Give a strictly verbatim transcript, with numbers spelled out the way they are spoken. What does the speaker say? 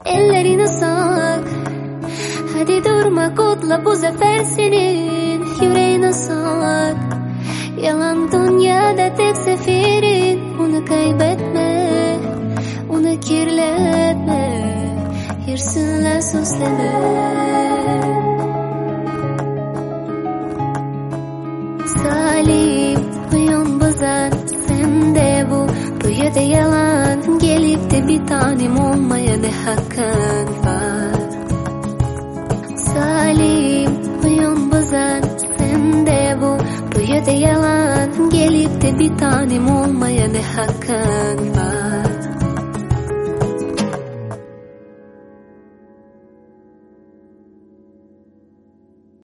ellerini sak. Hadi durma, kutla bu zafer senin, yüreğine sak. Yalan dünyada tek seferin, onu kaybetme, onu kirletme, yersinler süsleme. Salim, uyan bazan, sen de bu dünyada yalan. Gelip de bir tanem olmaya ne hakkın var? Salim, uyan bazan, sen de bu dünyada yalan. Gelip de bir tanem olmaya ne hakkın var?